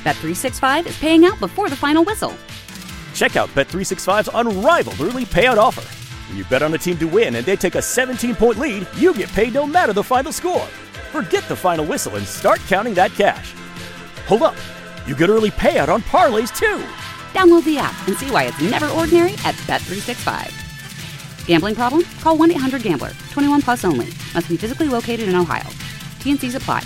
Bet365 is paying out before the final whistle. Check out Bet365's unrivaled early payout offer. When you bet on a team to win and they take a 17-point lead, you get paid no matter the final score. Forget the final whistle and start counting that cash. Hold up. You get early payout on parlays, too. Download the app and see why it's never ordinary at Bet365. Gambling problem? Call 1-800-GAMBLER. 21 plus only. Must be physically located in Ohio. T&Cs apply.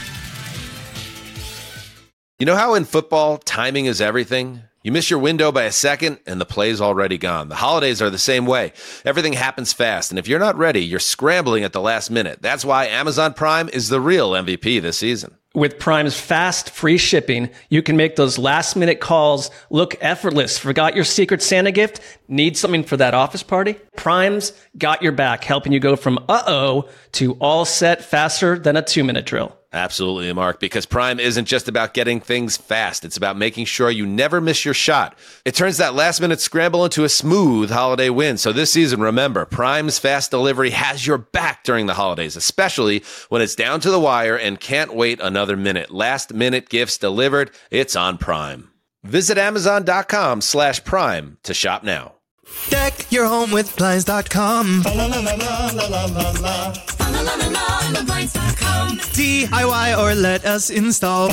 You know how in football, timing is everything? You miss your window by a second, and the play's already gone. The holidays are the same way. Everything happens fast, and if you're not ready, you're scrambling at the last minute. That's why Amazon Prime is the real MVP this season. With Prime's fast, free shipping, you can make those last-minute calls look effortless. Forgot your Secret Santa gift? Need something for that office party? Prime's got your back, helping you go from uh-oh to all set faster than a 2-minute drill. Absolutely, Mark, because Prime isn't just about getting things fast. It's about making sure you never miss your shot. It turns that last-minute scramble into a smooth holiday win. So this season, remember, Prime's fast delivery has your back during the holidays, especially when it's down to the wire and can't wait another minute. Last-minute gifts delivered, it's on Prime. Visit Amazon.com/Prime to shop now. Deck your home with Blinds.com. DIY or let us install.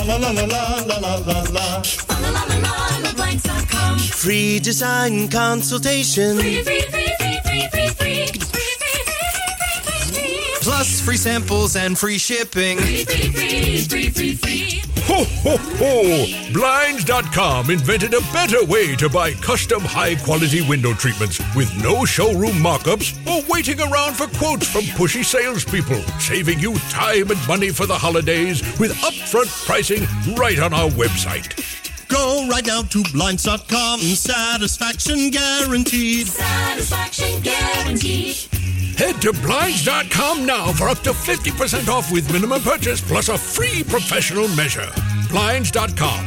Free design consultation. Plus free samples and free shipping. Ho, ho, ho! Blinds.com invented a better way to buy custom high-quality window treatments with no showroom mock-ups or waiting around for quotes from pushy salespeople, saving you time and money for the holidays with upfront pricing right on our website. Go right now to Blinds.com. Satisfaction guaranteed. Satisfaction guaranteed. Head to Blinds.com now for up to 50% off with minimum purchase plus a free professional measure. Blinds.com.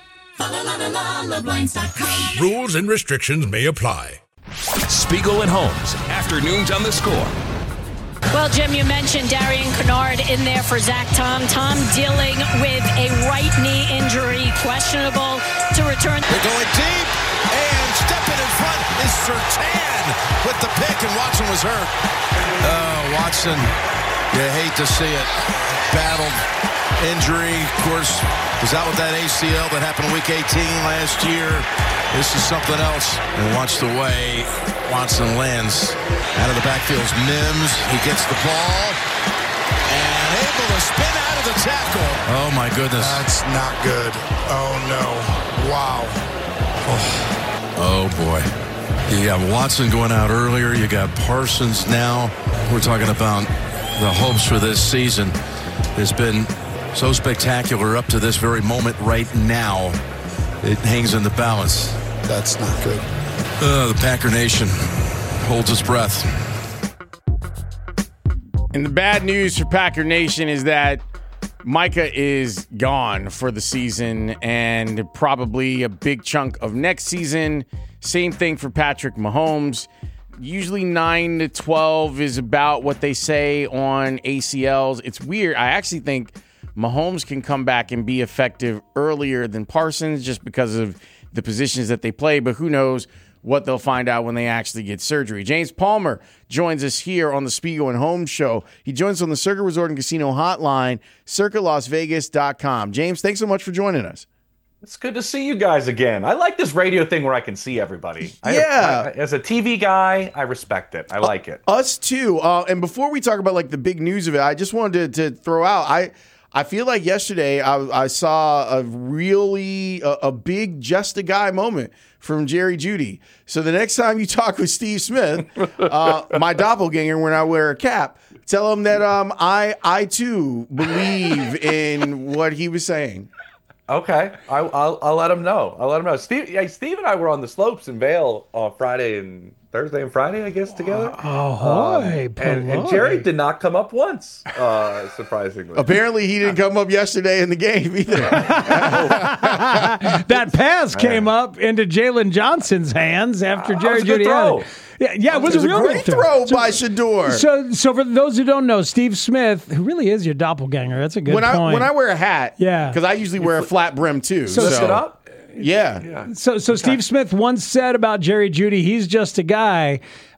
Blinds.com. Rules and restrictions may apply. Spiegel and Holmes, afternoons on the Score. Well, Jim, you mentioned Darian Kennard in there for Zach Tom. Tom dealing with a right knee injury, questionable to return. They're going deep, and stepping in front is Surtain with the pick, and Watson was hurt. Oh, Watson, you hate to see it. Battled injury, of course, was out with that ACL that happened week 18 last year. This is something else. And watch the way Watson lands out of the backfield. Mims, he gets the ball and able to spin out of the tackle. Oh, my goodness. That's not good. Oh, no. Wow. Oh, boy. You got Watson going out earlier. You got Parsons now. We're talking about the hopes for this season. It's been so spectacular up to this very moment right now. It hangs in the balance. That's not good. The Packer Nation holds its breath. And the bad news for Packer Nation is that Micah is gone for the season and probably a big chunk of next season. Same thing for Patrick Mahomes. Usually 9 to 12 is about what they say on ACLs. It's weird. I actually think Mahomes can come back and be effective earlier than Parsons just because of the positions that they play, but who knows what they'll find out when they actually get surgery. James Palmer joins us here on the Spiegel and Holmes Show. He joins us on the Circa Resort and Casino hotline, circalasvegas.com. James, thanks so much for joining us. It's good to see you guys again. I like this radio thing where I can see everybody. As a TV guy, I respect it. I like it. Us too. And before we talk about like the big news of it, I just wanted to throw out, I feel like yesterday I saw a really a big just a guy moment from Jerry Jeudy. So the next time you talk with Steve Smith, my doppelganger, when I wear a cap, tell him that I too believe in what he was saying. Okay, I'll let him know. Steve and I were on the slopes in Vail on Thursday and Friday, I guess, together. And Jerry did not come up once, surprisingly. Apparently, he didn't come up yesterday in the game either. That pass pass came up into Jalen Johnson's hands after Jerry Jeudy had it. Yeah, it was a real great throw by Shedeur. So for those who don't know, Steve Smith, who really is your doppelganger, that's a good point. When I wear a hat, yeah, because I usually wear a flat brim too. So it up? Yeah. So Steve Smith once said about Jerry Jeudy, he's just a guy.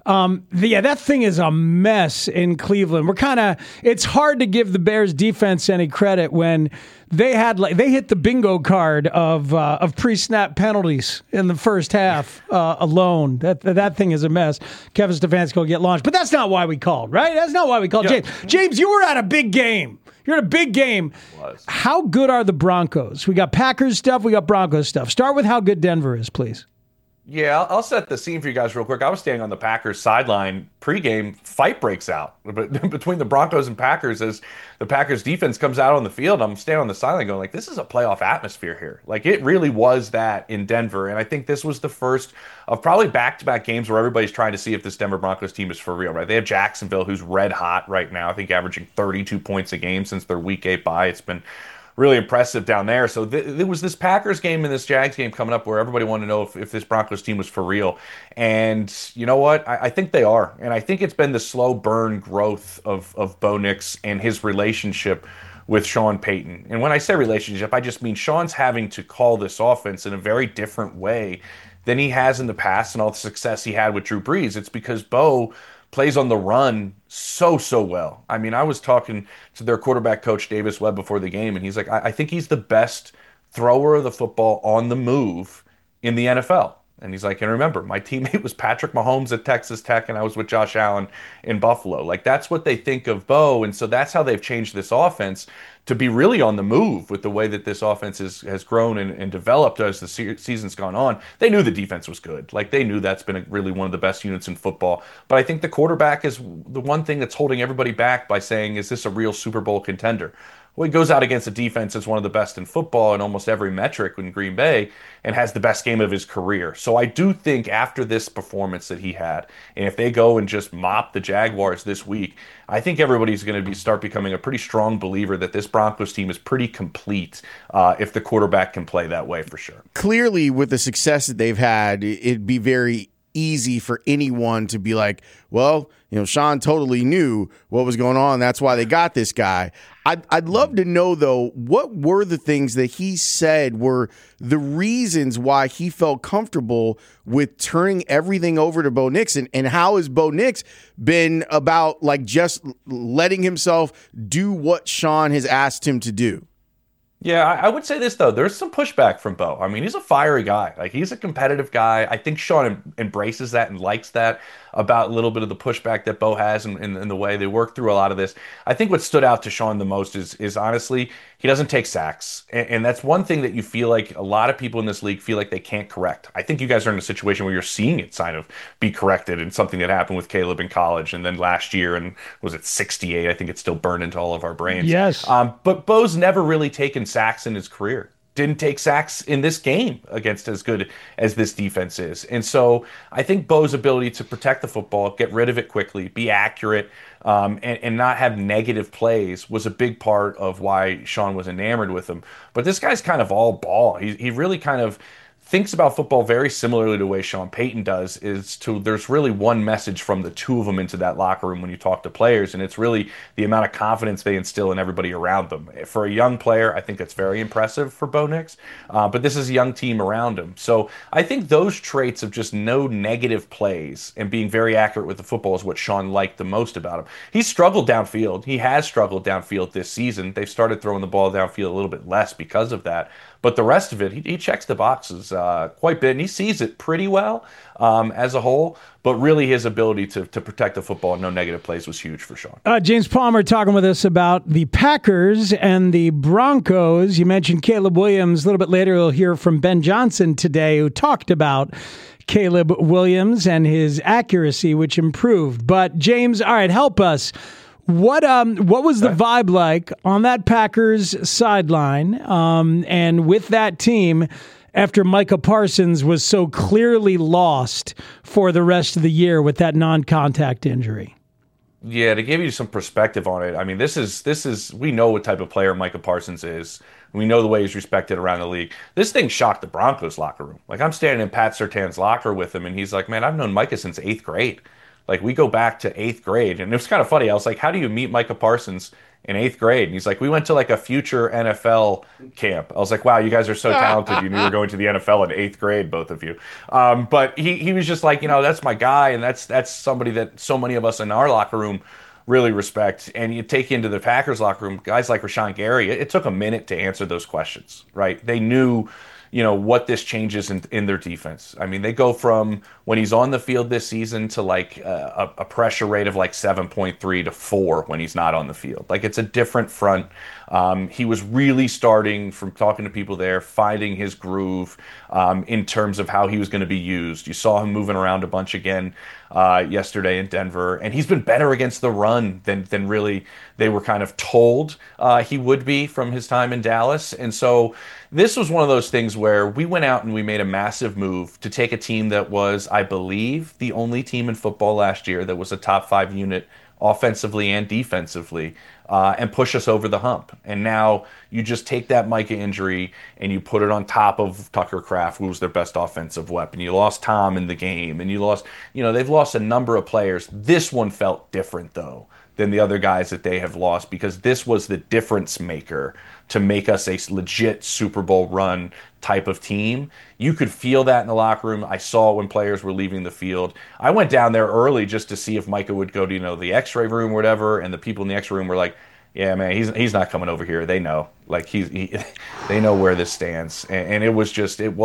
That thing is a mess in Cleveland. It's hard to give the Bears defense any credit when they hit the bingo card of pre-snap penalties in the first half alone. That thing is a mess. Kevin Stefanski will get launched, but that's not why we called, right? That's not why we called. Yeah. James, you were at a big game. You're at a big game. How good are the Broncos? We got Packers stuff. We got Broncos stuff. Start with how good Denver is, please. Yeah, I'll set the scene for you guys real quick. I was standing on the Packers sideline pregame. Fight breaks out between the Broncos and Packers as the Packers defense comes out on the field. I'm standing on the sideline going, this is a playoff atmosphere here. It really was that in Denver. And I think this was the first of probably back-to-back games where everybody's trying to see if this Denver Broncos team is for real, right? They have Jacksonville, who's red hot right now, I think averaging 32 points a game since their Week 8 bye. It's been really impressive down there. So there was this Packers game and this Jags game coming up where everybody wanted to know if this Broncos team was for real. And you know what? I think they are. And I think it's been the slow burn growth of Bo Nix and his relationship with Sean Payton. And when I say relationship, I just mean Sean's having to call this offense in a very different way than he has in the past and all the success he had with Drew Brees. It's because Bo plays on the run so well. I mean, I was talking to their quarterback coach, Davis Webb, before the game, and he's like, I think he's the best thrower of the football on the move in the NFL. And he's like, and remember, my teammate was Patrick Mahomes at Texas Tech, and I was with Josh Allen in Buffalo. That's what they think of Bo, and so that's how they've changed this offense to be really on the move with the way that this offense has grown and developed as the season's gone on. They knew the defense was good. They knew that's been really one of the best units in football. But I think the quarterback is the one thing that's holding everybody back by saying, is this a real Super Bowl contender? Well, he goes out against a defense that's one of the best in football in almost every metric in Green Bay and has the best game of his career. So I do think after this performance that he had, and if they go and just mop the Jaguars this week, I think everybody's going to start becoming a pretty strong believer that this Broncos team is pretty complete if the quarterback can play that way for sure. Clearly, with the success that they've had, it'd be very easy for anyone to be like, well, Sean totally knew what was going on. That's why they got this guy. I'd love to know, though, what were the things that he said were the reasons why he felt comfortable with turning everything over to Bo Nix, and how has Bo Nix been about just letting himself do what Sean has asked him to do? Yeah, I would say this, though. There's some pushback from Bo. I mean, he's a fiery guy. He's a competitive guy. I think Sean embraces that and likes that about a little bit of the pushback that Bo has in the way they work through a lot of this. I think what stood out to Sean the most is honestly, he doesn't take sacks. And that's one thing that you feel like a lot of people in this league feel like they can't correct. I think you guys are in a situation where you're seeing it be corrected, and something that happened with Caleb in college and then last year, and was it 68? I think it's still burned into all of our brains. Yes. But Bo's never really taken sacks in his career. Didn't take sacks in this game against as good as this defense is. And so I think Bo's ability to protect the football, get rid of it quickly, be accurate, and not have negative plays was a big part of why Sean was enamored with him. But this guy's kind of all ball. He really kind of thinks about football very similarly to the way Sean Payton does. There's really one message from the two of them into that locker room when you talk to players, and it's really the amount of confidence they instill in everybody around them. For a young player, I think that's very impressive for Bo Nix, but this is a young team around him. So I think those traits of just no negative plays and being very accurate with the football is what Sean liked the most about him. He's struggled downfield. He has struggled downfield this season. They've started throwing the ball downfield a little bit less because of that. But the rest of it, he checks the boxes quite a bit, and he sees it pretty well as a whole. But really, his ability to protect the football and no negative plays was huge for Sean. James Palmer talking with us about the Packers and the Broncos. You mentioned Caleb Williams. A little bit later, we'll hear from Ben Johnson today, who talked about Caleb Williams and his accuracy, which improved. But James, all right, help us. What was the vibe like on that Packers sideline and with that team after Micah Parsons was so clearly lost for the rest of the year with that non-contact injury? Yeah, to give you some perspective on it, I mean, this is we know what type of player Micah Parsons is. We know the way he's respected around the league. This thing shocked the Broncos locker room. Like, I'm standing in Pat Surtain's locker with him, and he's like, man, I've known Micah since 8th grade. Like, we go back to 8th grade. And it was kind of funny. I was like, how do you meet Micah Parsons in 8th grade? And he's like, we went to like a future NFL camp. I was like, wow, you guys are so talented. You knew you were going to the NFL in 8th grade, both of you. But he was just like, that's my guy. And that's somebody that so many of us in our locker room really respect. And you take into the Packers locker room, guys like Rashawn Gary, it took a minute to answer those questions, right? They knew, what this changes in their defense. I mean, they go from when he's on the field this season to like a pressure rate of like 7.3 to 4 when he's not on the field. Like, it's a different front. He was really starting, from talking to people there, finding his groove in terms of how he was going to be used. You saw him moving around a bunch again yesterday in Denver, and he's been better against the run than really they were kind of told he would be from his time in Dallas. And so this was one of those things where we went out and we made a massive move to take a team that was, I believe, the only team in football last year that was a top 5 unit offensively and defensively, and push us over the hump. And now you just take that Micah injury and you put it on top of Tucker Kraft, who was their best offensive weapon. You lost Tom in the game, and you lost, they've lost a number of players. This one felt different, though, than the other guys that they have lost, because this was the difference maker to make us a legit Super Bowl run type of team. You could feel that in the locker room. I saw when players were leaving the field. I went down there early just to see if Micah would go to, the x-ray room or whatever, and the people in the x-ray room were like, yeah, man, he's not coming over here. They know. Like, they know where this stands. And it was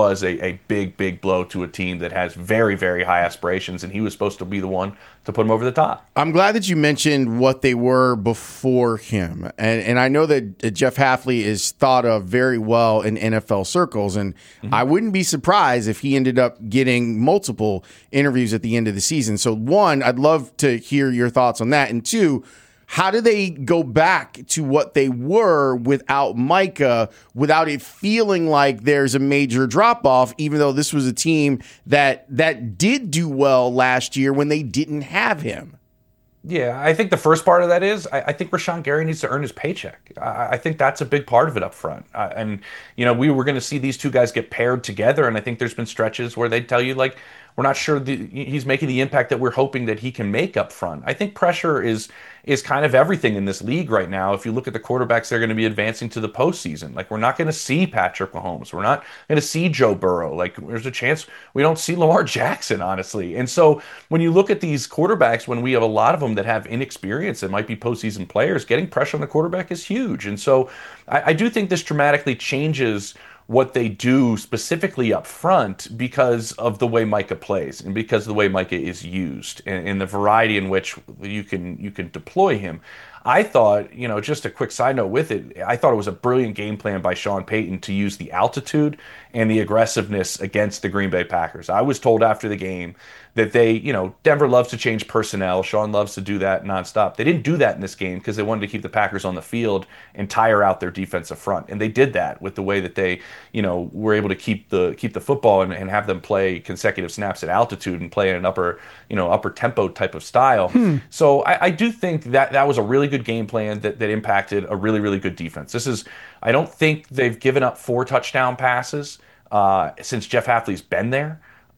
a big, big blow to a team that has very, very high aspirations, and he was supposed to be the one to put him over the top. I'm glad that you mentioned what they were before him. And I know that Jeff Hafley is thought of very well in NFL circles, and I wouldn't be surprised if he ended up getting multiple interviews at the end of the season. So, one, I'd love to hear your thoughts on that. And two, how do they go back to what they were without Micah, without it feeling like there's a major drop-off, even though this was a team that did do well last year when they didn't have him? Yeah, I think the first part of that is I think Rashawn Gary needs to earn his paycheck. I think that's a big part of it up front. And we were going to see these two guys get paired together, and I think there's been stretches where they tell you, like, we're not sure he's making the impact that we're hoping that he can make up front. I think pressure is kind of everything in this league right now. If you look at the quarterbacks that are going to be advancing to the postseason, like, we're not going to see Patrick Mahomes. We're not going to see Joe Burrow. Like, there's a chance we don't see Lamar Jackson, honestly. And so when you look at these quarterbacks, when we have a lot of them that have inexperience that might be postseason players, getting pressure on the quarterback is huge. And so I do think this dramatically changes what they do specifically up front because of the way Micah plays and because of the way Micah is used and the variety in which you can deploy him. I thought, just a quick side note with it, I thought it was a brilliant game plan by Sean Payton to use the altitude and the aggressiveness against the Green Bay Packers. I was told after the game that Denver loves to change personnel. Sean loves to do that nonstop. They didn't do that in this game because they wanted to keep the Packers on the field and tire out their defensive front. And they did that with the way that they, were able to keep the football and have them play consecutive snaps at altitude and play in an upper tempo type of style. So I do think that was a really good game plan that impacted a really, really good defense. I don't think they've given up 4 touchdown passes since Jeff Hafley's been there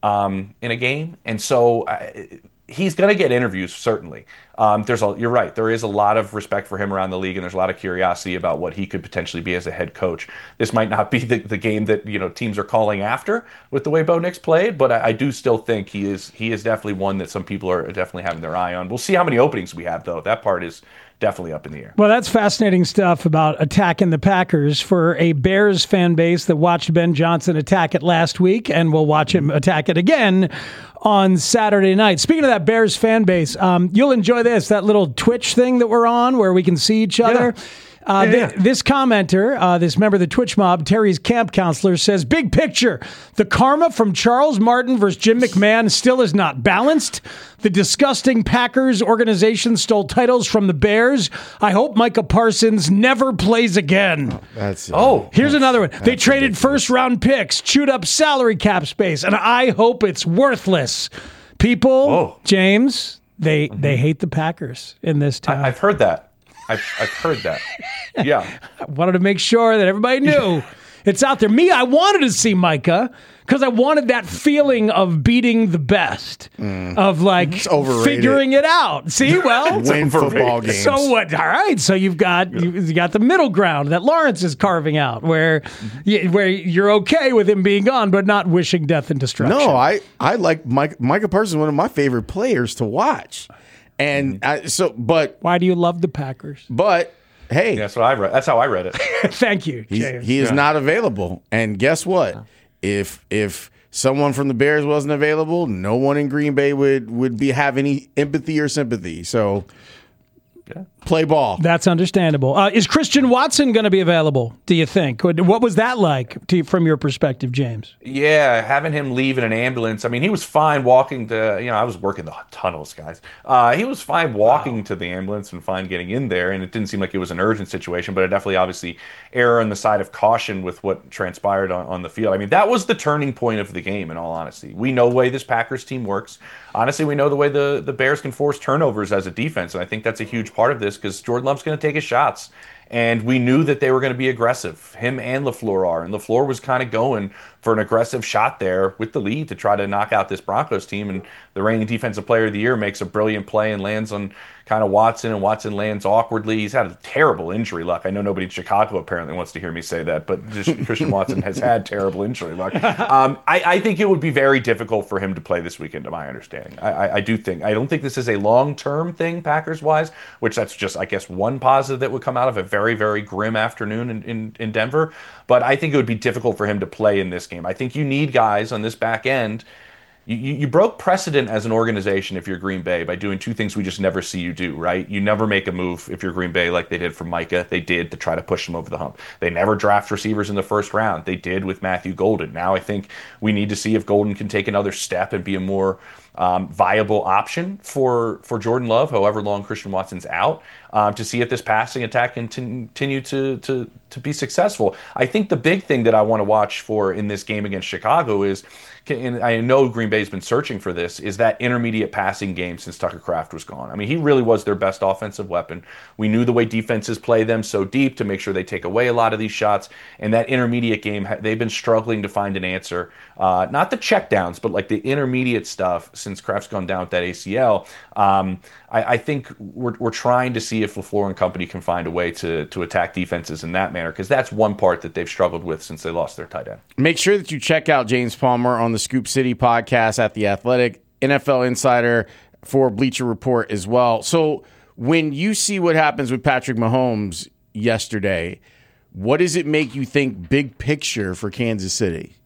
in a game. And so he's going to get interviews, certainly. You're right. There is a lot of respect for him around the league, and there's a lot of curiosity about what he could potentially be as a head coach. This might not be the game that teams are calling after with the way Bo Nix played, but I do still think he is definitely one that some people are definitely having their eye on. We'll see how many openings we have, though. That part is definitely up in the air. Well, that's fascinating stuff about attacking the Packers for a Bears fan base that watched Ben Johnson attack it last week and will watch him attack it again on Saturday night. Speaking of that Bears fan base, you'll enjoy that little Twitch thing that we're on where we can see each other. This commenter, this member of the Twitch mob, Terry's camp counselor, says, big picture, the karma from Charles Martin versus Jim McMahon still is not balanced. The disgusting Packers organization stole titles from the Bears. I hope Micah Parsons never plays again. Here's another one. They traded first-round picks, chewed up salary cap space, and I hope it's worthless. People, James, They hate the Packers in this town. I've heard that. I've heard that. Yeah. I wanted to make sure that everybody knew it's out there. Me, I wanted to see Micah because I wanted that feeling of beating the best, of like figuring it out. See, well, win football games. So what? All right, so you got the middle ground that Lawrence is carving out, where you're okay with him being gone, but not wishing death and destruction. No, I like Micah Parsons, one of my favorite players to watch. And but why do you love the Packers? But hey, that's what I read. That's how I read it. Thank you, James. He is not available. And guess what? If someone from the Bears wasn't available, no one in Green Bay would have any empathy or sympathy. So play ball. That's understandable. Is Christian Watson going to be available, do you think? What was that like from your perspective, James? Yeah, having him leave in an ambulance. I mean, he was fine walking to, I was working the tunnels, guys. He was fine walking to the ambulance and fine getting in there, and it didn't seem like it was an urgent situation, but it definitely obviously err on the side of caution with what transpired on the field. I mean, that was the turning point of the game, in all honesty. We know the way this Packers team works. Honestly, we know the way the Bears can force turnovers as a defense, and I think that's a huge part of this because Jordan Love's going to take his shots. And we knew that they were going to be aggressive. Him and LaFleur are. And LaFleur was kind of going for an aggressive shot there with the lead to try to knock out this Broncos team. And the reigning defensive player of the year makes a brilliant play and lands on kind of Watson, and Watson lands awkwardly. He's had a terrible injury luck. I know nobody in Chicago apparently wants to hear me say that, but Christian Watson has had terrible injury luck. I think it would be very difficult for him to play this weekend, to my understanding. I don't think this is a long-term thing, Packers-wise, which that's just, I guess, one positive that would come out of a very, very grim afternoon in Denver. But I think it would be difficult for him to play in this game. I think you need guys on this back end. You broke precedent as an organization if you're Green Bay by doing two things we just never see you do, right? You never make a move if you're Green Bay like they did for Micah. They did to try to push him over the hump. They never draft receivers in the first round. They did with Matthew Golden. Now I think we need to see if Golden can take another step and be a more viable option for Jordan Love, however long Christian Watson's out, to see if this passing attack can continue to be successful. I think the big thing that I want to watch for in this game against Chicago is, and I know Green Bay's been searching for this, is that intermediate passing game since Tucker Kraft was gone. I mean, he really was their best offensive weapon. We knew the way defenses play them so deep to make sure they take away a lot of these shots. And that intermediate game, they've been struggling to find an answer. Not the checkdowns, but like the intermediate stuff since Kraft's gone down with that ACL. I think we're trying to see if LaFleur and company can find a way to attack defenses in that manner, because that's one part that they've struggled with since they lost their tight end. Make sure that you check out James Palmer on the Scoop City podcast at The Athletic, NFL Insider for Bleacher Report as well. So when you see what happens with Patrick Mahomes yesterday, what does it make you think big picture for Kansas City?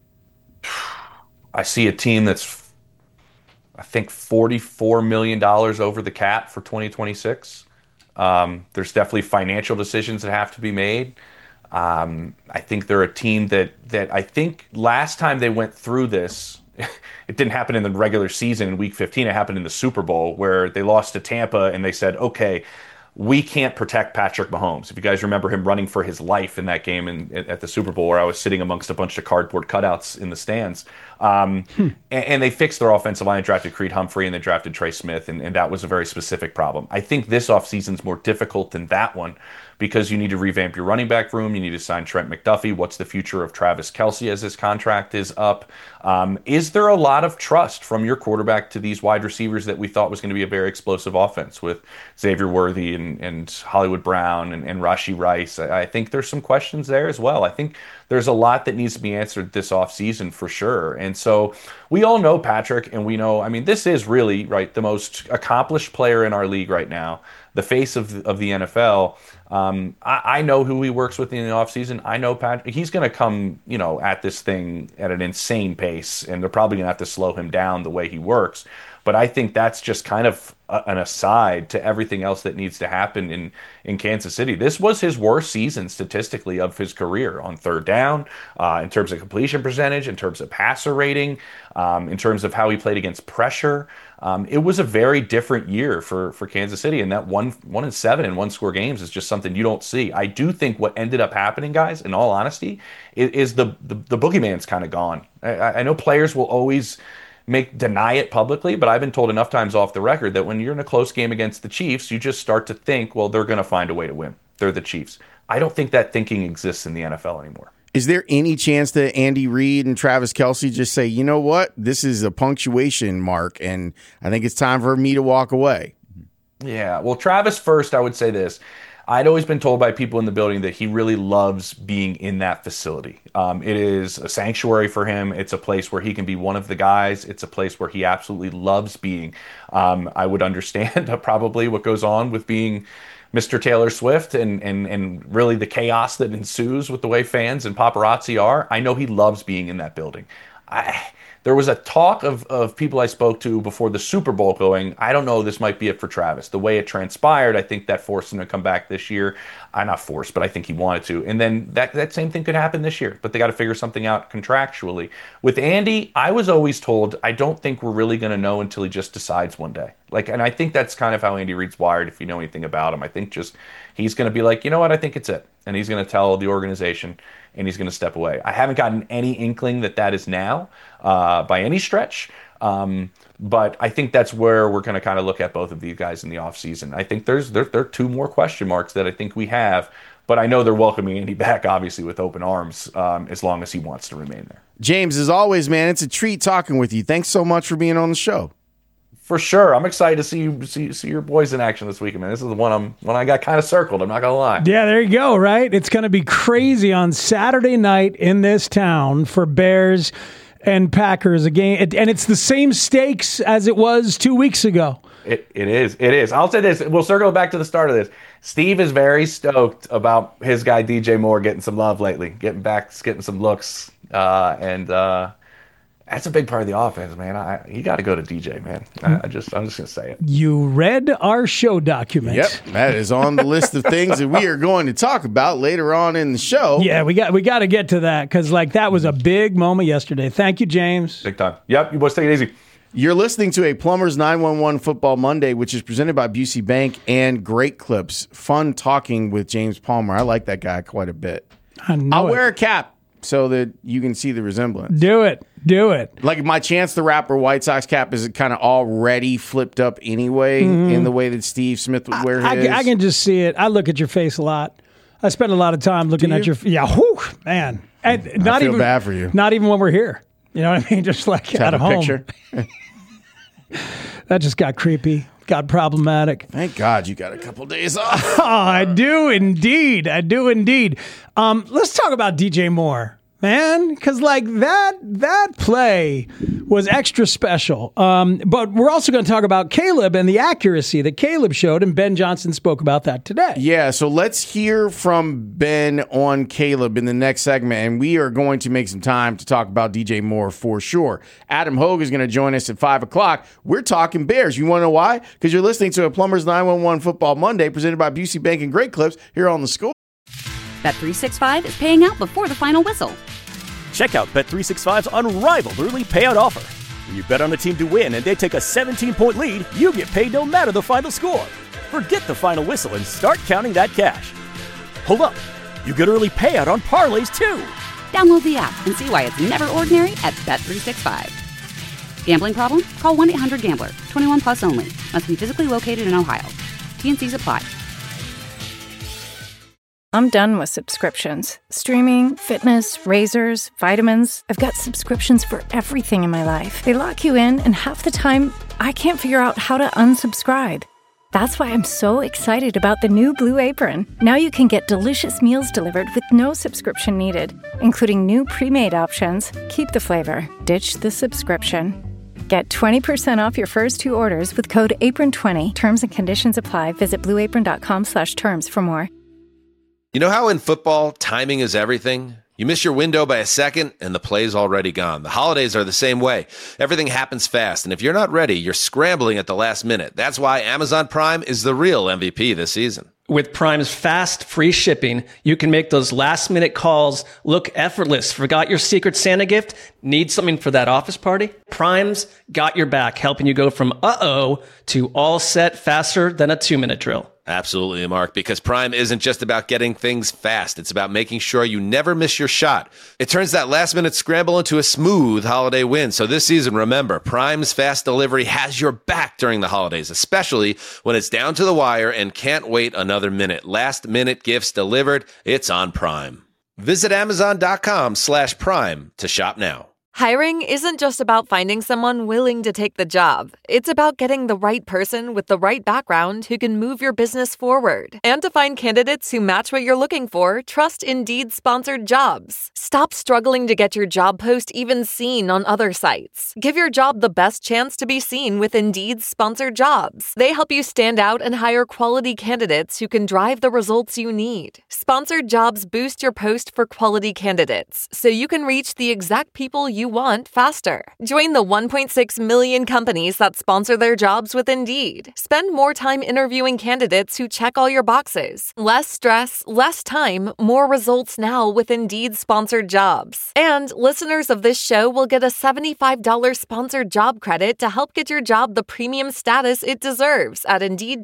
I see a team that's, I think, $44 million over the cap for 2026. There's definitely financial decisions that have to be made. I think they're a team that I think last time they went through this, it didn't happen in the regular season in Week 15. It happened in the Super Bowl where they lost to Tampa and they said, okay, we can't protect Patrick Mahomes. If you guys remember him running for his life in that game at the Super Bowl where I was sitting amongst a bunch of cardboard cutouts in the stands. And they fixed their offensive line and drafted Creed Humphrey and they drafted Trey Smith, and that was a very specific problem. I think this offseason's more difficult than that one because you need to revamp your running back room. You need to sign Trent McDuffie. What's the future of Travis Kelce as his contract is up? Is there a lot of trust from your quarterback to these wide receivers that we thought was going to be a very explosive offense with Xavier Worthy and Hollywood Brown and Rashee Rice? I think there's some questions there as well. I think there's a lot that needs to be answered this offseason for sure. And so we all know Patrick, and we know, I mean, this is really, right, the most accomplished player in our league right now, the face of the NFL. I know who he works with in the offseason. I know Patrick. He's going to come, at this thing at an insane pace, and they're probably going to have to slow him down the way he works. But I think that's just kind of an aside to everything else that needs to happen in Kansas City. This was his worst season statistically of his career on third down, in terms of completion percentage, in terms of passer rating, in terms of how he played against pressure. It was a very different year for Kansas City, and that 1-7 in one-score games is just something you don't see. I do think what ended up happening, guys, in all honesty, is the boogeyman's kind of gone. I know players will always deny it publicly, but I've been told enough times off the record that when you're in a close game against the Chiefs, you just start to think, well, they're going to find a way to win. They're the Chiefs. I don't think that thinking exists in the NFL anymore. Is there any chance that Andy Reid and Travis Kelce just say, you know what, this is a punctuation mark, and I think it's time for me to walk away? Yeah, well, Travis first, I would say this. I'd always been told by people in the building that he really loves being in that facility. It is a sanctuary for him. It's a place where he can be one of the guys. It's a place where he absolutely loves being. I would understand probably what goes on with being Mr. Taylor Swift and really the chaos that ensues with the way fans and paparazzi are. I know he loves being in that building. There was a talk of people I spoke to before the Super Bowl going, I don't know, this might be it for Travis. The way it transpired, I think that forced him to come back this year. Not forced, but I think he wanted to. And then that same thing could happen this year, but they got to figure something out contractually. With Andy, I was always told, I don't think we're really going to know until he just decides one day. And I think that's kind of how Andy Reid's wired, if you know anything about him. I think just he's going to be like, you know what, I think it's it. And he's going to tell the organization, and he's going to step away. I haven't gotten any inkling that is now by any stretch. But I think that's where we're going to kind of look at both of these guys in the offseason. I think there are two more question marks that I think we have. But I know they're welcoming Andy back, obviously, with open arms, as long as he wants to remain there. James, as always, man, it's a treat talking with you. Thanks so much for being on the show. For sure. I'm excited to see your boys in action this weekend, man. This is the one I got kind of circled. I'm not going to lie. Yeah, there you go, right? It's going to be crazy on Saturday night in this town for Bears and Packers, a game. And it's the same stakes as it was 2 weeks ago. It is. I'll say this. We'll circle back to the start of this. Steve is very stoked about his guy DJ Moore getting some love lately, getting some looks, and that's a big part of the offense, man. You got to go to DJ, man. I'm just gonna say it. You read our show document. Yep, that is on the list of things that we are going to talk about later on in the show. Yeah, we got to get to that because that was a big moment yesterday. Thank you, James. Big time. Yep, you boys take it easy. You're listening to a Plumbers 911 Football Monday, which is presented by Busey Bank and Great Clips. Fun talking with James Palmer. I like that guy quite a bit. I'll wear a cap so that you can see the resemblance. Do it. Like my Chance the Rapper White Sox cap is kind of already flipped up anyway in the way that Steve Smith would wear his. I can just see it. I look at your face a lot. I spend a lot of time looking at your man. And I feel bad for you. Not even when we're here. You know what I mean? Just like just at home. Picture. That just got creepy. Got problematic. Thank God you got a couple days off. Oh, I do indeed. Let's talk about DJ Moore, man, because that play was extra special. But we're also going to talk about Caleb and the accuracy that Caleb showed, and Ben Johnson spoke about that today. Yeah, so let's hear from Ben on Caleb in the next segment, and we are going to make some time to talk about DJ Moore for sure. Adam Hogue is going to join us at 5 o'clock. We're talking Bears. You want to know why? Because you're listening to a Plumbers 911 Football Monday presented by Busey Bank and Great Clips here on The Score. Bet365 is paying out before the final whistle. Check out Bet365's unrivaled early payout offer. When you bet on a team to win and they take a 17-point lead, you get paid no matter the final score. Forget the final whistle and start counting that cash. Hold up. You get early payout on parlays, too. Download the app and see why it's never ordinary at Bet365. Gambling problem? Call 1-800-GAMBLER. 21 plus only. Must be physically located in Ohio. T&Cs apply. I'm done with subscriptions. Streaming, fitness, razors, vitamins. I've got subscriptions for everything in my life. They lock you in, and half the time, I can't figure out how to unsubscribe. That's why I'm so excited about the new Blue Apron. Now you can get delicious meals delivered with no subscription needed, including new pre-made options. Keep the flavor. Ditch the subscription. Get 20% off your first 2 orders with code APRON20. Terms and conditions apply. Visit blueapron.com/terms for more. You know how in football, timing is everything? You miss your window by a second, and the play's already gone. The holidays are the same way. Everything happens fast, and if you're not ready, you're scrambling at the last minute. That's why Amazon Prime is the real MVP this season. With Prime's fast, free shipping, you can make those last-minute calls look effortless. Forgot your Secret Santa gift? Need something for that office party? Prime's got your back, helping you go from uh-oh to all set faster than a 2-minute drill. Absolutely, Mark, because Prime isn't just about getting things fast. It's about making sure you never miss your shot. It turns that last-minute scramble into a smooth holiday win. So this season, remember, Prime's fast delivery has your back during the holidays, especially when it's down to the wire and can't wait another minute. Last-minute gifts delivered, it's on Prime. Visit Amazon.com/Prime to shop now. Hiring isn't just about finding someone willing to take the job. It's about getting the right person with the right background who can move your business forward. And to find candidates who match what you're looking for, trust Indeed sponsored jobs. Stop struggling to get your job post even seen on other sites. Give your job the best chance to be seen with Indeed sponsored jobs. They help you stand out and hire quality candidates who can drive the results you need. Sponsored jobs boost your post for quality candidates, so you can reach the exact people you want faster. Join the 1.6 million companies that sponsor their jobs with Indeed. Spend more time interviewing candidates who check all your boxes. Less stress, less time, more results now with Indeed sponsored jobs. And listeners of this show will get a $75 sponsored job credit to help get your job the premium status it deserves at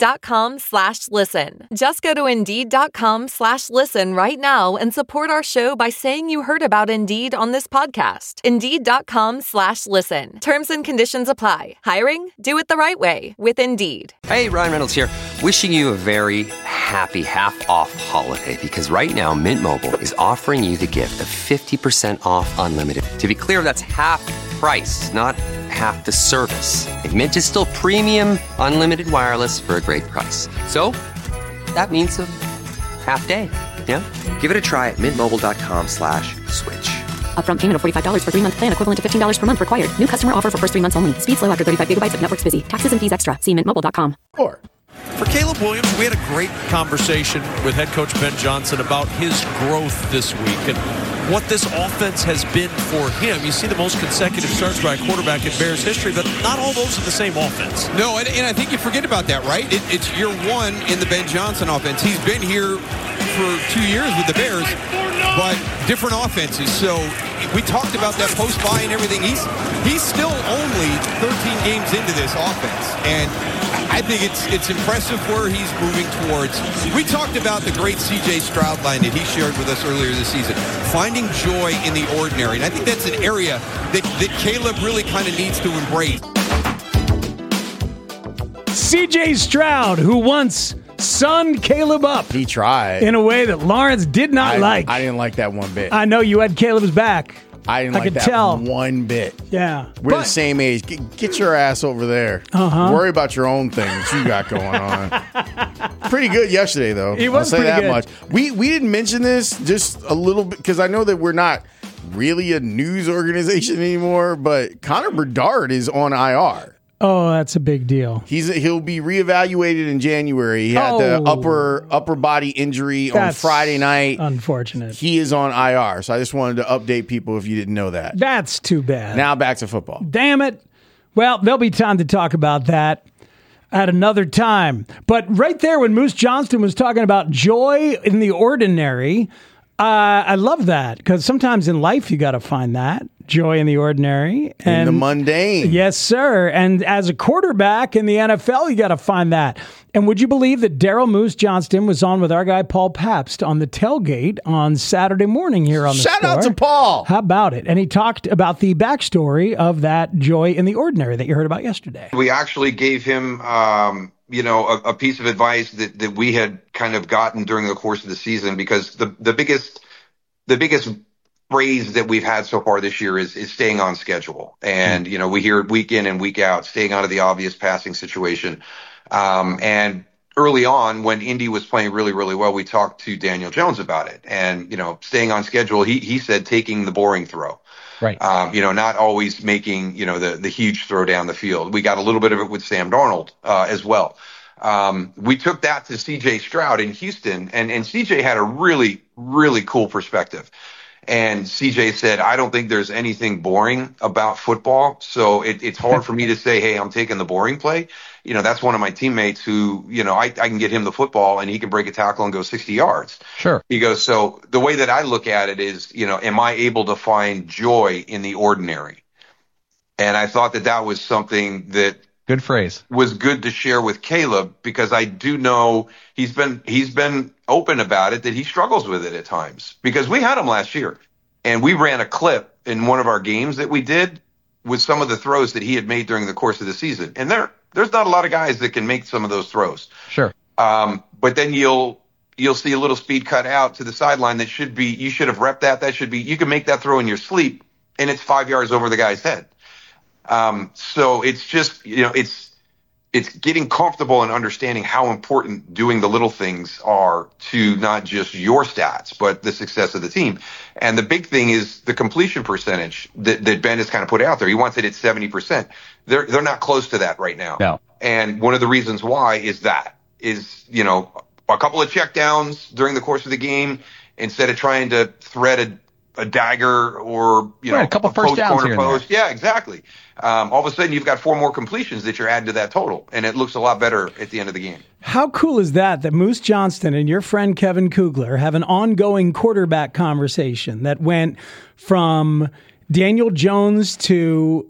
Indeed.com/listen. Just go to Indeed.com/listen right now and support our show by saying you heard about Indeed on this podcast. Indeed.com/listen. Terms and conditions apply. Hiring? Do it the right way with Indeed. Hey, Ryan Reynolds here. Wishing you a very happy half-off holiday because right now Mint Mobile is offering you the gift of 50% off unlimited. To be clear, that's half price, not half the service. And Mint is still premium unlimited wireless for a great price. So that means a half day. Yeah? Give it a try at mintmobile.com/switch. Upfront payment of $45 for 3-month plan, equivalent to $15 per month required. New customer offer for first 3 months only. Speed slow after 35 gigabytes if network's busy. Taxes and fees extra. See mintmobile.com. For Caleb Williams, we had a great conversation with head coach Ben Johnson about his growth this week and what this offense has been for him. You see the most consecutive starts by a quarterback in Bears history, but not all those are the same offense. No, and I think you forget about that, right? It's year one in the Ben Johnson offense. He's been here for 2 years with the Bears, but different offenses. So we talked about that post-buy and everything. He's still only 13 games into this offense, and I think it's impressive where he's moving towards. We talked about the great C.J. Stroud line that he shared with us earlier this season, finding joy in the ordinary, and I think that's an area that Caleb really kind of needs to embrace. C.J. Stroud, who once sunned Caleb up. He tried. In a way that Lawrence did not like. I didn't like that one bit. I know you had Caleb's back. I didn't like that one bit. Yeah. We're the same age. Get your ass over there. Worry about your own things you got going on. Pretty good yesterday, though. He was I'll say that pretty good. much. We didn't mention this just a little bit because I know that we're not really a news organization anymore, but Connor Bedard is on IR. Oh, that's a big deal. He'll be reevaluated in January. He had the upper body injury on Friday night. Unfortunate. He is on IR. So I just wanted to update people if you didn't know that. That's too bad. Now back to football. Damn it. Well, there'll be time to talk about that at another time. But right there when Moose Johnston was talking about joy in the ordinary, I love that because sometimes in life you got to find that. Joy in the ordinary. In the mundane. Yes, sir. And as a quarterback in the NFL, you got to find that. And would you believe that Daryl Moose Johnston was on with our guy Paul Pabst on the tailgate on Saturday morning here on the Shout Score? out to Paul. How about it? And he talked about the backstory of that joy in the ordinary that you heard about yesterday. We actually gave him a piece of advice that we had kind of gotten during the course of the season, because the biggest phrase that we've had so far this year is staying on schedule. And, we hear it week in and week out, staying out of the obvious passing situation. And early on when Indy was playing really, really well, we talked to Daniel Jones about it and, staying on schedule. He said, taking the boring throw. Right. Not always making, the huge throw down the field. We got a little bit of it with Sam Darnold, as well. We took that to C.J. Stroud in Houston, and C.J. had a really, really cool perspective. And C.J. said, I don't think there's anything boring about football. So it's hard for me to say, hey, I'm taking the boring play. That's one of my teammates who, I can get him the football and he can break a tackle and go 60 yards. Sure. He goes, so the way that I look at it is, am I able to find joy in the ordinary? And I thought that was something that, Good phrase. Was good to share with Caleb, because I do know he's been open about it, that he struggles with it at times, because we had him last year and we ran a clip in one of our games that we did with some of the throws that he had made during the course of the season. And there's not a lot of guys that can make some of those throws. Sure. But then you'll see a little speed cut out to the sideline that you should have repped that. You can make that throw in your sleep and it's 5 yards over the guy's head. So it's just, it's getting comfortable and understanding how important doing the little things are to not just your stats, but the success of the team. And the big thing is the completion percentage that Ben has kind of put out there. He wants it at 70%. They're not close to that right now. No. And one of the reasons why is a couple of checkdowns during the course of the game, instead of trying to thread a dagger or a couple first downs here and there. Yeah, exactly. All of a sudden you've got 4 more completions that you're adding to that total, and it looks a lot better at the end of the game. How cool is that Moose Johnston and your friend Kevin Kugler have an ongoing quarterback conversation that went from Daniel Jones to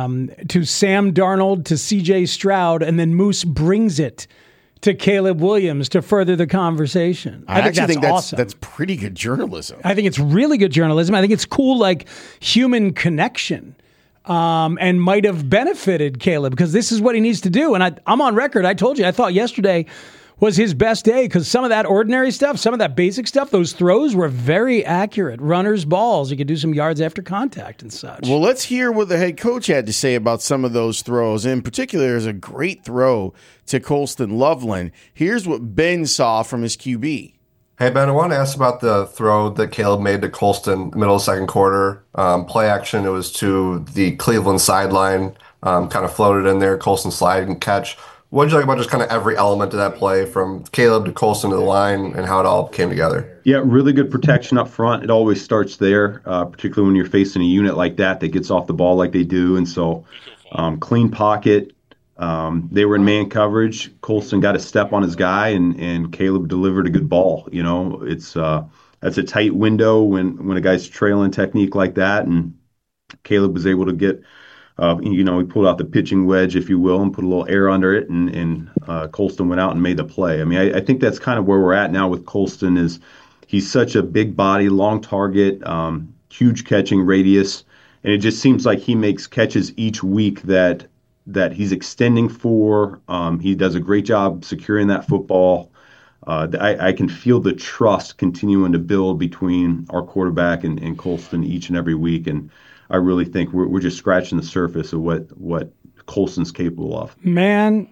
Sam Darnold to C.J. Stroud, and then Moose brings it to Caleb Williams to further the conversation. I actually think that's awesome. That's pretty good journalism. I think it's really good journalism. I think it's cool, like human connection, and might have benefited Caleb, because this is what he needs to do. And I'm on record. I told you, I thought yesterday was his best day, because some of that ordinary stuff, some of that basic stuff, those throws were very accurate. Runner's balls. You could do some yards after contact and such. Well, let's hear what the head coach had to say about some of those throws. In particular, there's a great throw to Colston Loveland. Here's what Ben saw from his QB. Hey, Ben, I want to ask about the throw that Caleb made to Colston middle of the second quarter. Play action, it was to the Cleveland sideline, kind of floated in there, Colston slide and catch. What did you like about just kind of every element of that play, from Caleb to Colston to the line, and how it all came together? Yeah, really good protection up front. It always starts there, particularly when you're facing a unit like that gets off the ball like they do. And so clean pocket. They were in man coverage. Colston got a step on his guy, and Caleb delivered a good ball. It's that's a tight window when a guy's trailing technique like that, and Caleb was able to get he pulled out the pitching wedge, if you will, and put a little air under it, and Colston went out and made the play. I mean, I think that's kind of where we're at now with Colston. Is he's such a big body, long target, huge catching radius, and it just seems like he makes catches each week that he's extending for. He does a great job securing that football. I can feel the trust continuing to build between our quarterback and Colston each and every week, and I really think we're just scratching the surface of what Colston's capable of. Man,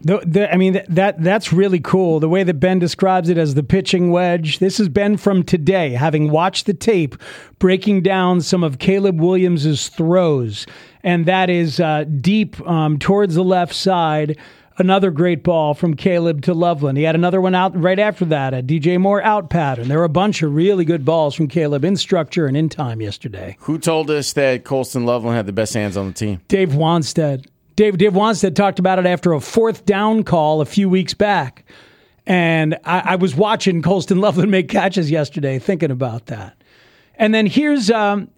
that's really cool. The way that Ben describes it as the pitching wedge. This is Ben from today, having watched the tape, breaking down some of Caleb Williams' throws. And that is deep towards the left side. Another great ball from Caleb to Loveland. He had another one out right after that, a DJ Moore out pattern. There were a bunch of really good balls from Caleb in structure and in time yesterday. Who told us that Colston Loveland had the best hands on the team? Dave Wanstead. Dave Wanstead talked about it after a 4th down call a few weeks back. And I was watching Colston Loveland make catches yesterday, thinking about that. And then here's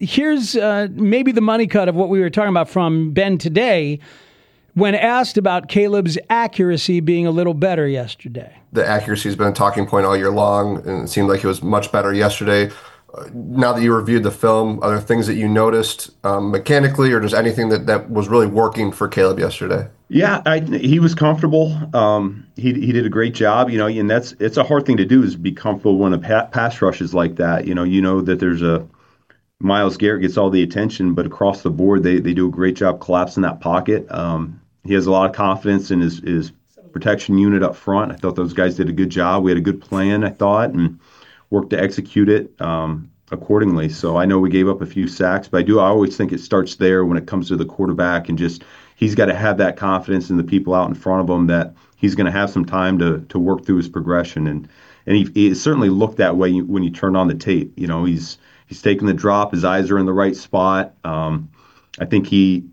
maybe the money cut of what we were talking about from Ben today, when asked about Caleb's accuracy being a little better yesterday. The accuracy has been a talking point all year long, and it seemed like it was much better yesterday. Now that you reviewed the film, are there things that you noticed mechanically, or just anything that was really working for Caleb yesterday? Yeah, he was comfortable. He did a great job, and it's a hard thing to do, is be comfortable when a pass rush is like that. You know that there's a Myles Garrett gets all the attention, but across the board, they do a great job collapsing that pocket. He has a lot of confidence in his protection unit up front. I thought those guys did a good job. We had a good plan, I thought, and worked to execute it accordingly. So I know we gave up a few sacks, but I always think it starts there when it comes to the quarterback, and just he's got to have that confidence in the people out in front of him that he's going to have some time to work through his progression. And he certainly looked that way when you turn on the tape. He's taking the drop. His eyes are in the right spot. I think he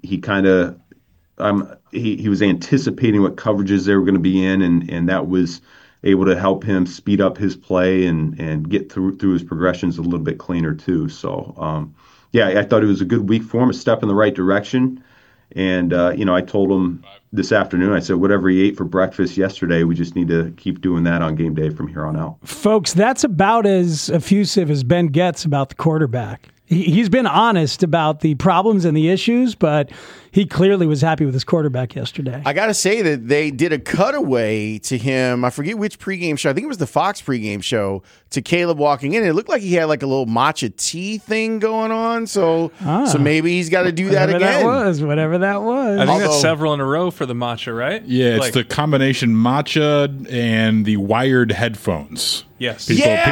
was anticipating what coverages they were going to be in, and that was able to help him speed up his play and get through his progressions a little bit cleaner too. So, I thought it was a good week for him, a step in the right direction. And, I told him this afternoon, I said, whatever he ate for breakfast yesterday, we just need to keep doing that on game day from here on out. Folks, that's about as effusive as Ben gets about the quarterback. He's been honest about the problems and the issues, but he clearly was happy with his quarterback yesterday. I got to say that they did a cutaway to him. I forget which pregame show. I think it was the Fox pregame show to Caleb walking in. It looked like he had like a little matcha tea thing going on. So maybe he's got to do that again. Whatever that was. I think that's several in a row for the matcha, right? Yeah, it's the combination matcha and the wired headphones. Yes.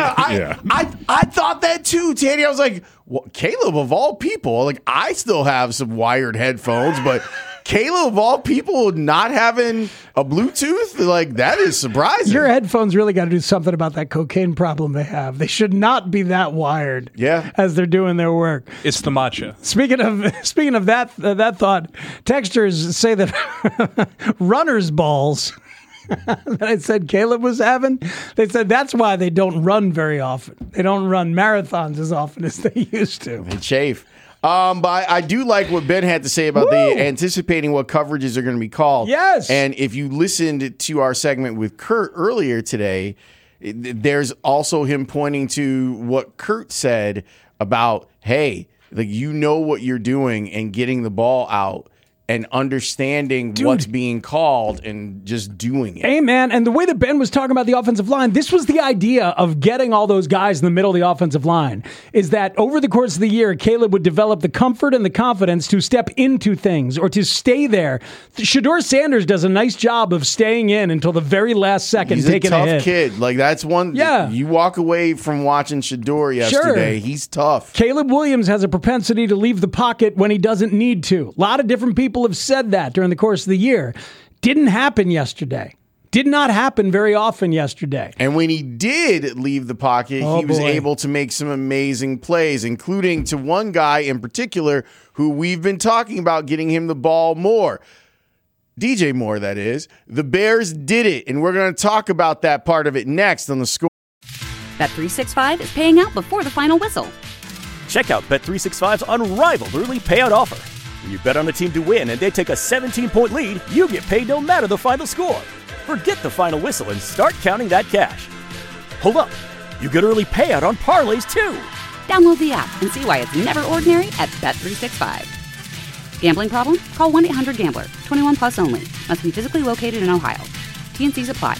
I thought that too, Tanny. I was like, well, Caleb, of all people, like I still have some wired headphones, but Caleb, of all people, not having a Bluetooth, like that is surprising. Your headphones really got to do something about that cocaine problem they have. They should not be that wired. Yeah, as they're doing their work. It's the matcha. Speaking of that thought, texters say that runner's balls that I said Caleb was having, they said that's why they don't run very often. They don't run marathons as often as they used to. They chafe. But I do like what Ben had to say about the anticipating what coverages are going to be called. Yes. And if you listened to our segment with Kurt earlier today, there's also him pointing to what Kurt said about, hey, like you know what you're doing and getting the ball out and understanding what's being called and just doing it. Hey, man, and the way that Ben was talking about the offensive line, this was the idea of getting all those guys in the middle of the offensive line, is that over the course of the year, Caleb would develop the comfort and the confidence to step into things or to stay there. Shedeur Sanders does a nice job of staying in until the very last second, He's taking a tough hit. kid. Like, that's one. Yeah. You walk away from watching Shedeur yesterday. Sure. He's tough. Caleb Williams has a propensity to leave the pocket when he doesn't need to. A lot of different people have said that during the course of the year. Didn't happen yesterday. Did not happen very often yesterday. And when he did leave the pocket, he was able to make some amazing plays, including to one guy in particular who we've been talking about getting him the ball more. DJ Moore, that is. The Bears did it, and we're going to talk about that part of it next on The Score. Bet365 is paying out before the final whistle. Check out Bet365's unrivaled early payout offer. When you bet on a team to win and they take a 17-point lead, you get paid no matter the final score. Forget the final whistle and start counting that cash. Hold up. You get early payout on parlays, too. Download the app and see why it's never ordinary at Bet365. Gambling problem? Call 1-800-GAMBLER. 21 plus only. Must be physically located in Ohio. T&Cs apply.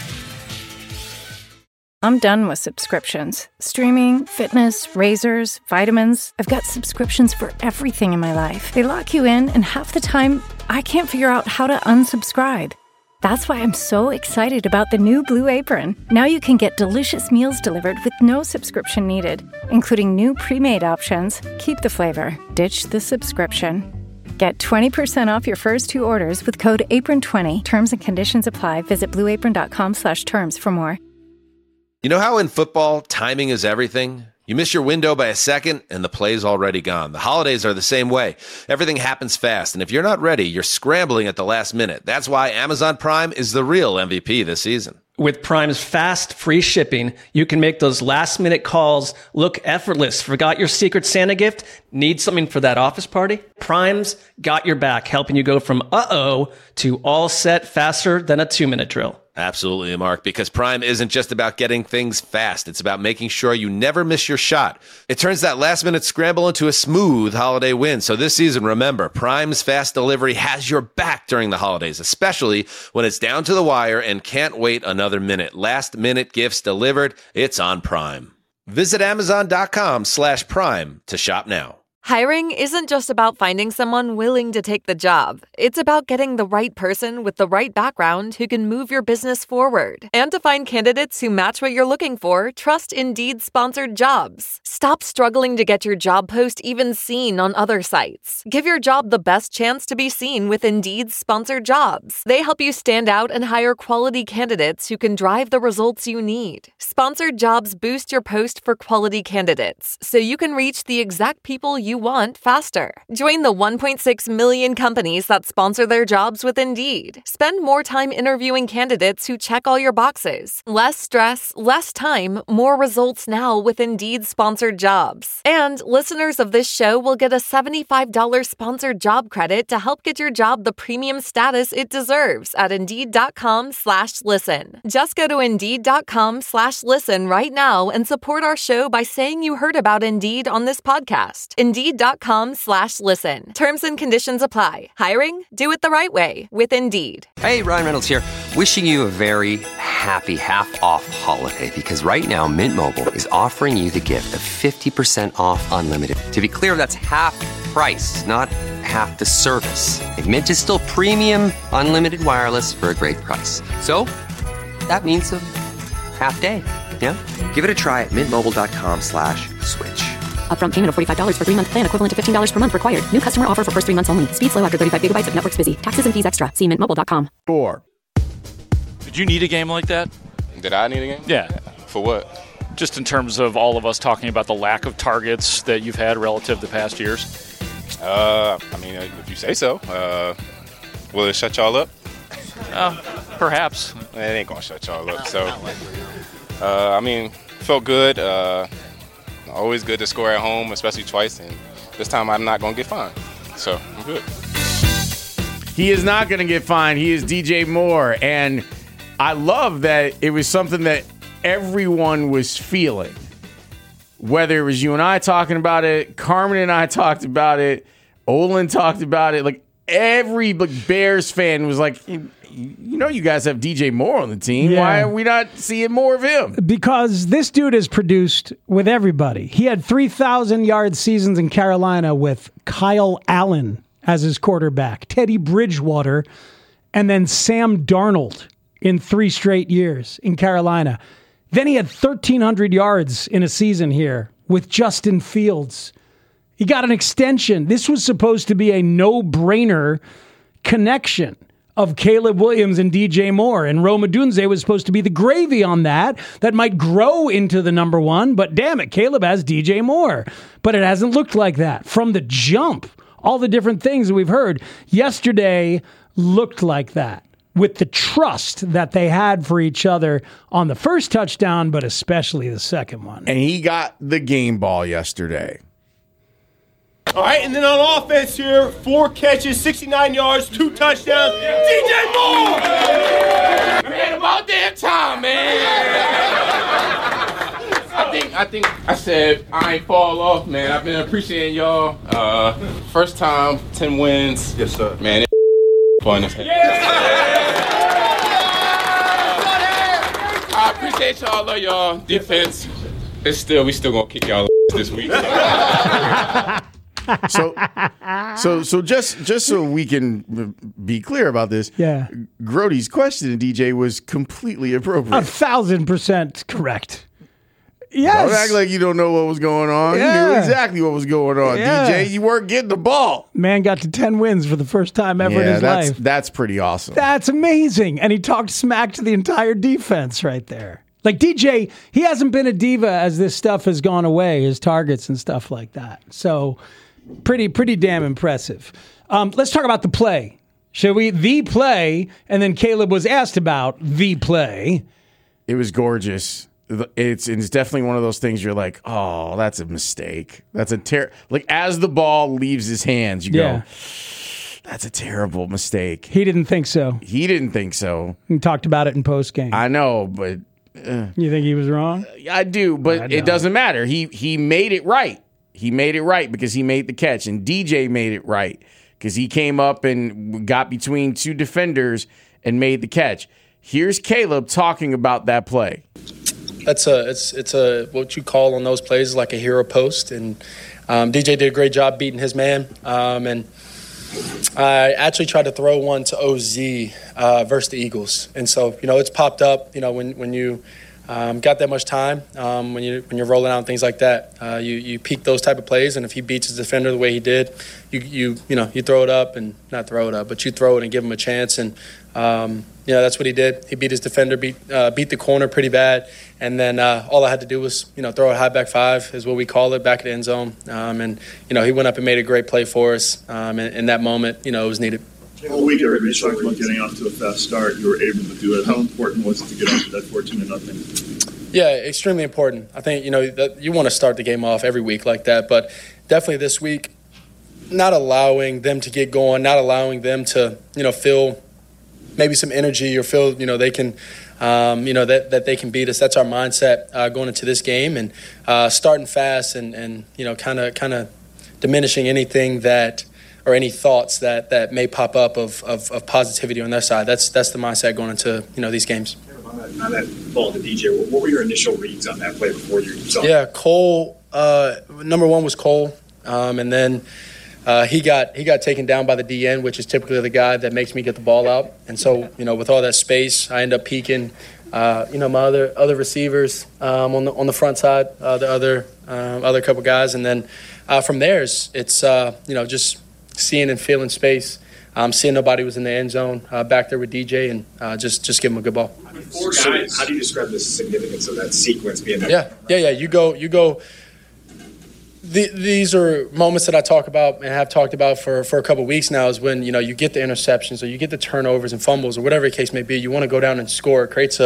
I'm done with subscriptions. Streaming, fitness, razors, vitamins. I've got subscriptions for everything in my life. They lock you in, and half the time, I can't figure out how to unsubscribe. That's why I'm so excited about the new Blue Apron. Now you can get delicious meals delivered with no subscription needed, including new pre-made options. Keep the flavor, ditch the subscription. Get 20% off your first 2 orders with code APRON20. Terms and conditions apply. Visit blueapron.com/terms for more. You know how in football, timing is everything? You miss your window by a second, and the play's already gone. The holidays are the same way. Everything happens fast, and if you're not ready, you're scrambling at the last minute. That's why Amazon Prime is the real MVP this season. With Prime's fast, free shipping, you can make those last-minute calls look effortless. Forgot your Secret Santa gift? Need something for that office party? Prime's got your back, helping you go from uh-oh to all set faster than a 2-minute drill. Absolutely, Mark, because Prime isn't just about getting things fast. It's about making sure you never miss your shot. It turns that last-minute scramble into a smooth holiday win. So this season, remember, Prime's fast delivery has your back during the holidays, especially when it's down to the wire and can't wait another minute. Last-minute gifts delivered, it's on Prime. Visit Amazon.com/Prime to shop now. Hiring isn't just about finding someone willing to take the job. It's about getting the right person with the right background who can move your business forward. And to find candidates who match what you're looking for, trust Indeed sponsored jobs. Stop struggling to get your job post even seen on other sites. Give your job the best chance to be seen with Indeed sponsored jobs. They help you stand out and hire quality candidates who can drive the results you need. Sponsored jobs boost your post for quality candidates, so you can reach the exact people you you want faster. Join the 1.6 million companies that sponsor their jobs with Indeed. Spend more time interviewing candidates who check all your boxes. Less stress, less time, more results now with Indeed sponsored jobs. And listeners of this show will get a $75 sponsored job credit to help get your job the premium status it deserves at Indeed.com/listen. Just go to Indeed.com/listen right now and support our show by saying you heard about Indeed on this podcast. Indeed.com/listen. Terms and conditions apply. Hiring? Do it the right way with Indeed. Hey, Ryan Reynolds here. Wishing you a very happy half-off holiday because right now Mint Mobile is offering you the gift of 50% off unlimited. To be clear, that's half price, not half the service. Like Mint is still premium unlimited wireless for a great price. So that means a half day. Yeah? Give it a try at mintmobile.com/switch. Upfront payment of $45 for 3-month plan, equivalent to $15 per month required. New customer offer for first 3 months only. Speed slow after 35 gigabytes if network's busy. Taxes and fees extra. See mintmobile.com. 4. Did you need a game like that? Did I need a game? Yeah. For what? Just in terms of all of us talking about the lack of targets that you've had relative to past years? I mean, if you say so. Will it shut y'all up? Perhaps. It ain't going to shut y'all up. So, I mean, felt good. Always good to score at home, especially twice. And this time I'm not going to get fined. So, I'm good. He is not going to get fined. He is DJ Moore. And I love that it was something that everyone was feeling. Whether it was you and I talking about it, Carmen and I talked about it, Olin talked about it. Like every Bears fan was like, you know, you guys have DJ Moore on the team. Yeah. Why are we not seeing more of him? Because this dude has produced with everybody. He had 3,000-yard seasons in Carolina with Kyle Allen as his quarterback, Teddy Bridgewater, and then Sam Darnold in 3 straight years in Carolina. Then he had 1,300 yards in a season here with Justin Fields. He got an extension. This was supposed to be a no-brainer connection of Caleb Williams and DJ Moore. And Rome Odunze was supposed to be the gravy on that might grow into the number one. But damn it, Caleb has DJ Moore. But it hasn't looked like that from the jump. All the different things that we've heard. Yesterday looked like that, with the trust that they had for each other on the first touchdown, but especially the second one. And he got the game ball yesterday. All right, and then on offense here, 4 catches, 69 yards, 2 touchdowns. DJ Moore! Man, about damn time, man. I think I said I ain't fall off, man. I've been appreciating y'all. First time, 10 wins. Yes, sir. Man, it's fun as hell. I appreciate y'all. Love y'all. Defense, we still gonna kick y'all this week. So just so we can be clear about this, yeah, Grody's question to DJ was completely appropriate. 1,000% correct. Yes. Don't act like you don't know what was going on. Yeah. You knew exactly what was going on. Yeah. DJ, you weren't getting the ball. Man got to 10 wins for the first time ever in his life. That's pretty awesome. That's amazing. And he talked smack to the entire defense right there. Like DJ, he hasn't been a diva as this stuff has gone away, his targets and stuff like that. So pretty damn impressive. Let's talk about the play. Shall we? The play, and then Caleb was asked about the play. It was gorgeous. It's definitely one of those things you're like, oh, that's a mistake. That's like as the ball leaves his hands, you go, that's a terrible mistake. He didn't think so. He didn't think so. He talked about it in postgame. I know, but you think he was wrong? I do, but it doesn't matter. He made it right. He made it right because he made the catch, and DJ made it right because he came up and got between 2 defenders and made the catch. Here's Caleb talking about that play. It's a what you call on those plays like a hero post, and DJ did a great job beating his man. And I actually tried to throw one to OZ versus the Eagles, and so it's popped up. When you got that much time when you're rolling out and things like that. You peak those type of plays, and if he beats his defender the way he did, you throw it up and not throw it up, but you throw it and give him a chance. And that's what he did. He beat his defender, beat the corner pretty bad, and then all I had to do was throw a high back five is what we call it, back at the end zone. And he went up and made a great play for us. In that moment, it was needed. All week, everybody's talking about getting off to a fast start. You were able to do it. How important was it to get off to that 14-0? Yeah, extremely important. I think, that you want to start the game off every week like that, but definitely this week, not allowing them to get going, not allowing them to, feel maybe some energy or feel, they can, that they can beat us. That's our mindset going into this game, and starting fast and kind of diminishing anything that or any thoughts that may pop up of positivity on their side. That's the mindset going into these games. On that ball to DJ, what were your initial reads on that play before you saw it? Yeah, Cole. Number one was Cole, and then he got taken down by the DN, which is typically the guy that makes me get the ball out. And so with all that space, I end up peeking. My other receivers on the front side, the other couple guys, and then from there it's just seeing and feeling space. Seeing nobody was in the end zone back there with DJ, and just give him a good ball. Four guys. How do you describe the significance of that sequence being there? Yeah. You go. These are moments that I talk about and have talked about for a couple of weeks now, is when you get the interceptions or you get the turnovers and fumbles or whatever the case may be. You want to go down and score. It creates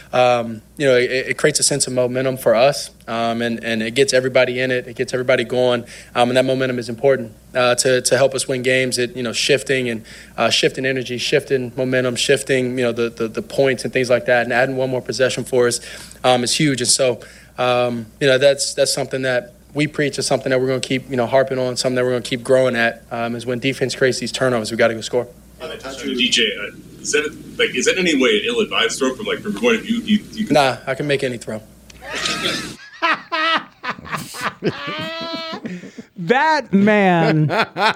it creates a sense of momentum for us, and it gets everybody in it. It gets everybody going, and that momentum is important to help us win games. Shifting and shifting energy, shifting momentum, shifting the points and things like that, and adding one more possession for us is huge. And so that's something that we preach, is something that we're going to keep harping on, something that we're going to keep growing at, is when defense creates these turnovers, we got to go score. DJ, is that in any way an ill-advised throw from your point of view? Nah, I can make any throw. That man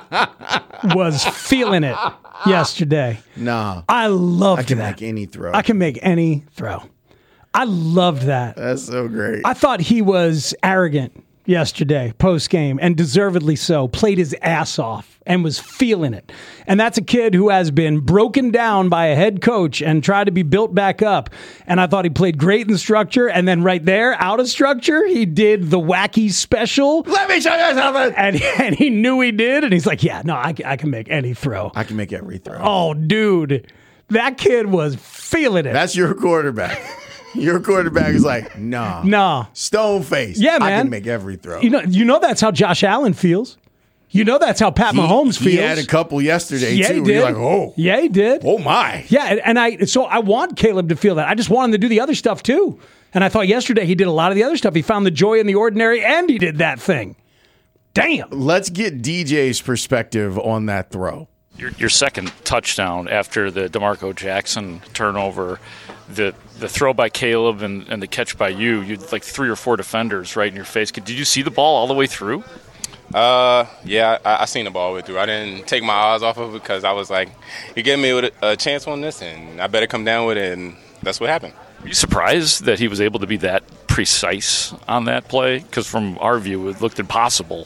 was feeling it yesterday. Nah, I loved that. I can make any throw. I can make any throw. I loved that. That's so great. I thought he was arrogant yesterday, post-game, and deservedly so. Played his ass off and was feeling it. And that's a kid who has been broken down by a head coach and tried to be built back up. And I thought he played great in structure. And then right there, out of structure, he did the wacky special. Let me show you something. And he knew he did. And he's like, yeah, no, I can make any throw. I can make every throw. Oh, dude. That kid was feeling it. That's your quarterback. Your quarterback is like, nah. Stone face. Yeah, man. I can make every throw. You know that's how Josh Allen feels. You know that's how Pat Mahomes feels. He had a couple yesterday, yeah, too. He Where did. you're like, oh. Yeah, he did. Oh, my. Yeah, and I want Caleb to feel that. I just want him to do the other stuff, too. And I thought yesterday he did a lot of the other stuff. He found the joy in the ordinary, and he did that thing. Damn. Let's get DJ's perspective on that throw. Your second touchdown after the DeMarco Jackson turnover, the throw by Caleb and the catch by you had like 3 or 4 defenders right in your face. Did you see the ball all the way through? Yeah, I seen the ball all the way through. I didn't take my eyes off of it because I was like, you gave me a chance on this, and I better come down with it, and that's what happened. Were you surprised that he was able to be that precise on that play? Because from our view, it looked impossible.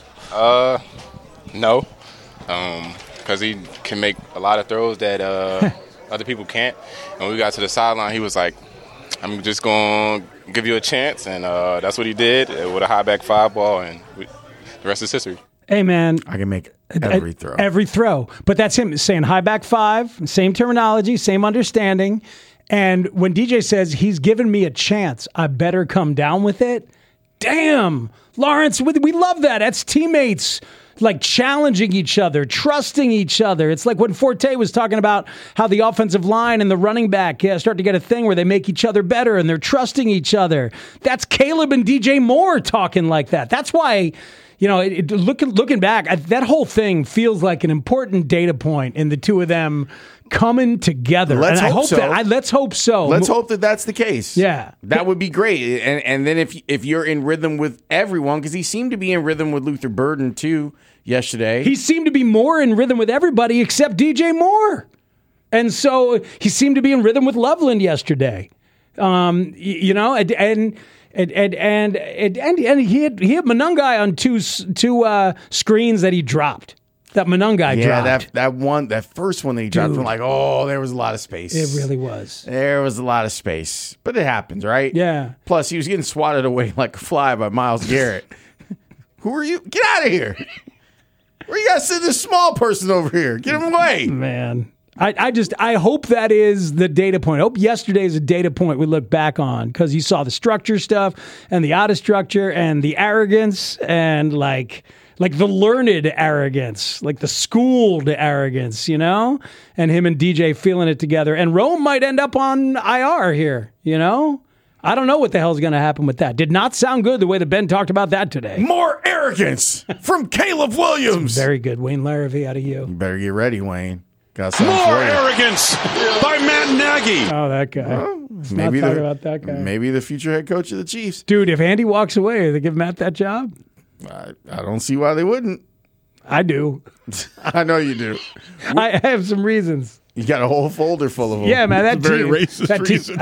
No. Because he can make a lot of throws that other people can't. And when we got to the sideline, he was like, I'm just going to give you a chance. And that's what he did with a high back 5 ball, and the rest is history. Hey, man. I can make every throw. Every throw. But that's him saying high back 5, same terminology, same understanding. And when DJ says he's given me a chance, I better come down with it. Damn. Lawrence, we love that. That's teammates like challenging each other, trusting each other. It's like when Forte was talking about how the offensive line and the running back start to get a thing where they make each other better and they're trusting each other. That's Caleb and DJ Moore talking like that. That's why, looking back, that whole thing feels like an important data point in the two of them coming together. Let's hope so. Let's hope so. Let's hope that that's the case. Yeah. That would be great. And then if you're in rhythm with everyone, because he seemed to be in rhythm with Luther Burden too yesterday. He seemed to be more in rhythm with everybody except DJ Moore. And so he seemed to be in rhythm with Loveland yesterday. You know, and he had Monangai on two screens that he dropped. That Monangai dropped. that first one that he dropped, from like, there was a lot of space. It really was. There was a lot of space, but it happens, right? Yeah. Plus, he was getting swatted away like a fly by Myles Garrett. Who are you? Get out of here! Where you guys send this small person over here? Get him away, man. I hope that is the data point. I hope yesterday is a data point we look back on, because you saw the structure stuff and the out of structure and the arrogance and like the learned arrogance, like the schooled arrogance, you know, and him and DJ feeling it together. And Rome might end up on IR here, you know. I don't know what the hell's going to happen with that. Did not sound good the way that Ben talked about that today. More arrogance from Caleb Williams. Very good, Wayne Larrivee, out of you. You better get ready, Wayne. Got more arrogance by Matt Nagy. Oh, that guy. Well, maybe talk about that guy. Maybe the future head coach of the Chiefs. Dude, if Andy walks away, they give Matt that job? I don't see why they wouldn't. I do. I know you do. I have some reasons. You got a whole folder full of them. Yeah, man. That's a very racist reason.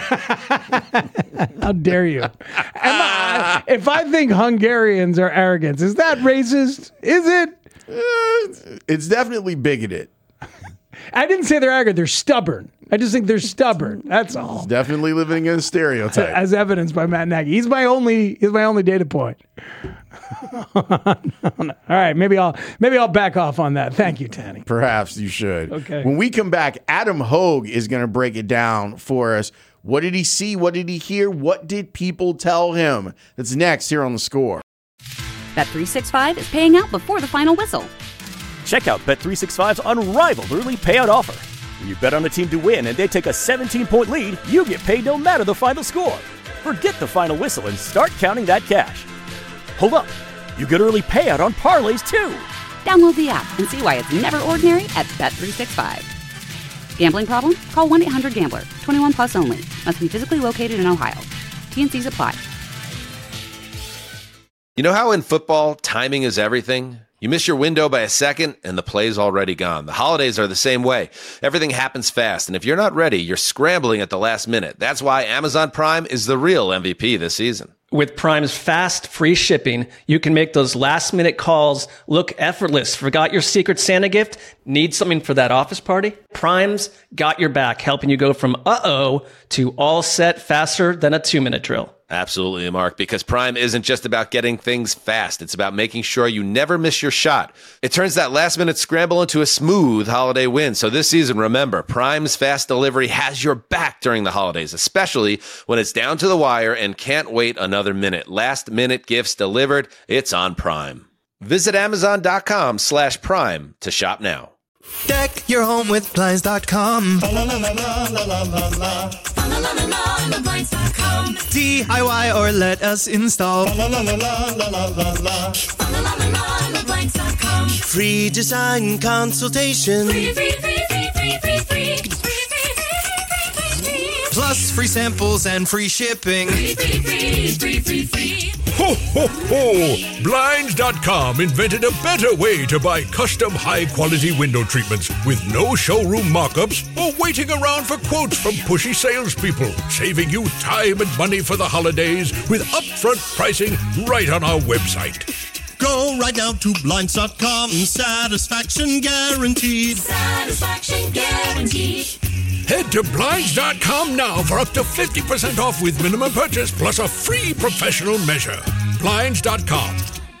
How dare you? If I think Hungarians are arrogant, is that racist? Is it? It's definitely bigoted. I didn't say they're arrogant. They're stubborn. I just think they're stubborn. That's all. It's definitely living in a stereotype. As evidenced by Matt Nagy. He's my only data point. All right, maybe I'll back off on that. Thank you, Tanny. Perhaps you should. Okay. When we come back, Adam Hogue is going to break it down for us. What did he see? What did he hear? What did people tell him? That's next here on The Score. Bet365 is paying out before the final whistle. Check out Bet365's unrivaled early payout offer. When you bet on a team to win and they take a 17-point lead, you get paid no matter the final score. Forget the final whistle and start counting that cash. Hold up. You get early payout on parlays, too. Download the app and see why it's never ordinary at Bet365. Gambling problem? Call 1-800-GAMBLER. 21 plus only. Must be physically located in Ohio. T&Cs apply. You know how in football, timing is everything? You miss your window by a second, and the play's already gone. The holidays are the same way. Everything happens fast, and if you're not ready, you're scrambling at the last minute. That's why Amazon Prime is the real MVP this season. With Prime's fast, free shipping, you can make those last-minute calls look effortless. Forgot your Secret Santa gift? Need something for that office party? Prime's got your back, helping you go from uh-oh to all set faster than a 2-minute drill. Absolutely, Mark, because Prime isn't just about getting things fast. It's about making sure you never miss your shot. It turns that last-minute scramble into a smooth holiday win. So this season, remember, Prime's fast delivery has your back during the holidays, especially when it's down to the wire and can't wait another minute. Last-minute gifts delivered. It's on Prime. Visit Amazon.com/Prime to shop now. Deck your home with Blinds.com. DIY or let us install. Free design consultation. Plus free samples and free shipping. Ho, ho, ho! Blinds.com invented a better way to buy custom high-quality window treatments with no showroom mock-ups or waiting around for quotes from pushy salespeople, saving you time and money for the holidays with upfront pricing right on our website. Go right now to Blinds.com. Satisfaction guaranteed. Satisfaction guaranteed. Head to Blinds.com now for up to 50% off with minimum purchase plus a free professional measure. Blinds.com.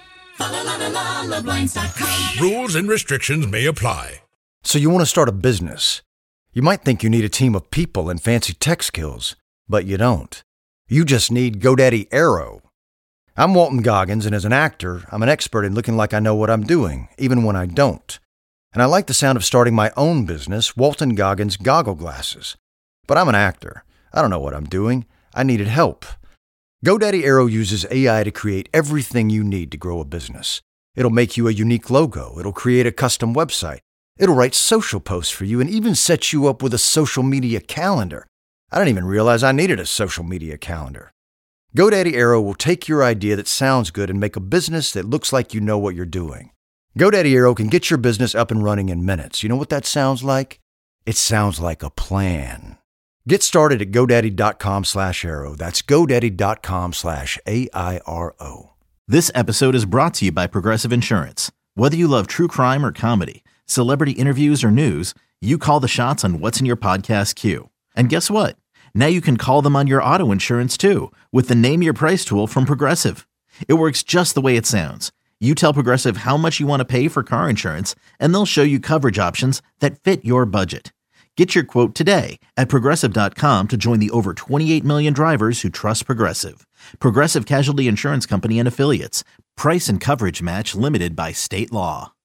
Blinds.com. Rules and restrictions may apply. So you want to start a business. You might think you need a team of people and fancy tech skills, but you don't. You just need GoDaddy Aero. I'm Walton Goggins, and as an actor, I'm an expert in looking like I know what I'm doing, even when I don't. And I like the sound of starting my own business, Walton Goggins Goggle Glasses. But I'm an actor. I don't know what I'm doing. I needed help. GoDaddy Aero uses AI to create everything you need to grow a business. It'll make you a unique logo. It'll create a custom website. It'll write social posts for you and even set you up with a social media calendar. I didn't even realize I needed a social media calendar. GoDaddy Aero will take your idea that sounds good and make a business that looks like you know what you're doing. GoDaddy Aero can get your business up and running in minutes. You know what that sounds like? It sounds like a plan. Get started at GoDaddy.com/Airo. That's GoDaddy.com/AIRO. This episode is brought to you by Progressive Insurance. Whether you love true crime or comedy, celebrity interviews or news, you call the shots on what's in your podcast queue. And guess what? Now you can call them on your auto insurance too with the Name Your Price tool from Progressive. It works just the way it sounds. You tell Progressive how much you want to pay for car insurance, and they'll show you coverage options that fit your budget. Get your quote today at Progressive.com to join the over 28 million drivers who trust Progressive. Progressive Casualty Insurance Company and Affiliates. Price and coverage match limited by state law.